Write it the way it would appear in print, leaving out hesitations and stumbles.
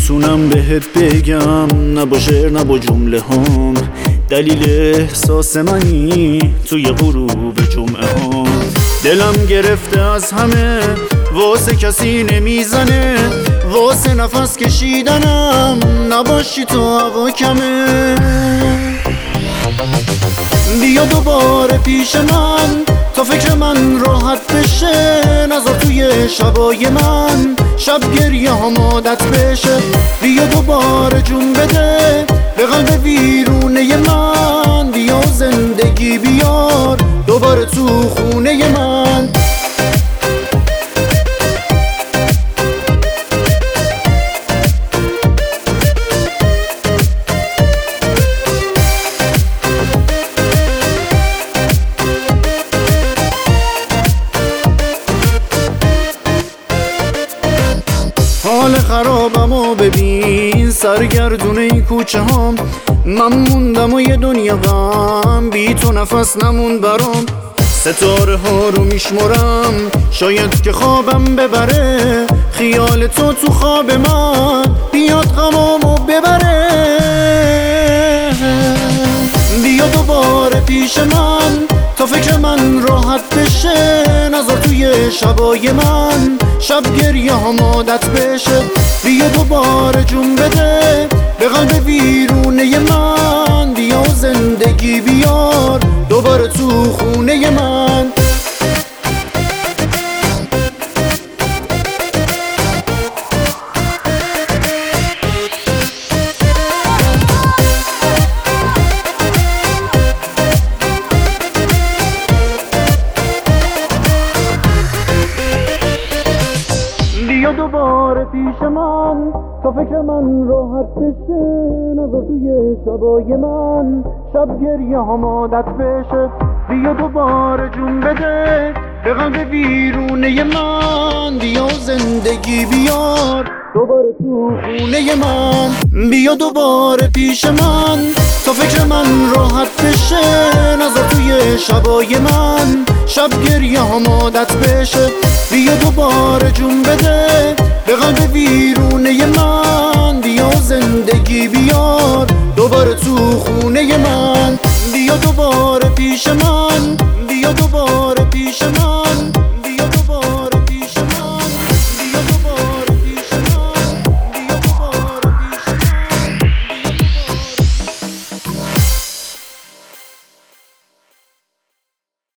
نمیتونم بهت بگم، نه با شعر نه با جمله هم، دلیل احساس منی توی غروب جمعه ها. دلم گرفته از همه، واسه کسی نمیزنه، واسه نفس کشیدنم نباشی تو هوا کمه. بیا دوباره پیش من تا فکر من راحت بشه، نذار توی شبای من شب گریه هم عادت بشه. بیا دوباره جون بده به قلب ویرونه من، بیا زندگی بیار دوباره تو خونه من. حال خرابم و ببین سرگردونه این کوچه هم، من موندم و یه دنیا غم، بی تو نفس نمون برام. ستاره ها رو میشمرم شاید که خوابم ببره، خیال تو خواب من بیاد غمامو ببره. بیا دوباره پیش من تا فکر من راحت بشه، نذار توی شبای من شب گریه هم عادت بشه. بیا دوباره جون بده به قلب ویرونه من، بیا زندگی بیار دوباره تو خونه من. بیا دوباره پیش من تا فکر من راحت بشه، نذار توی شبای من شب گریه هم عادت بشه. بیا دوباره جون بده به قلب ویرونه من، بیا زندگی بیار دوباره تو خونه من. بیا دوباره پیش من تا فکر من راحت بشه، نذار توی شبای من شب گریه هم عادت بشه. بیا دوباره جون بده به قلب ویرونه من، بیا زندگی بیار دوباره تو خونه من. بیا دوباره پیش من، بیا دوباره پیش من.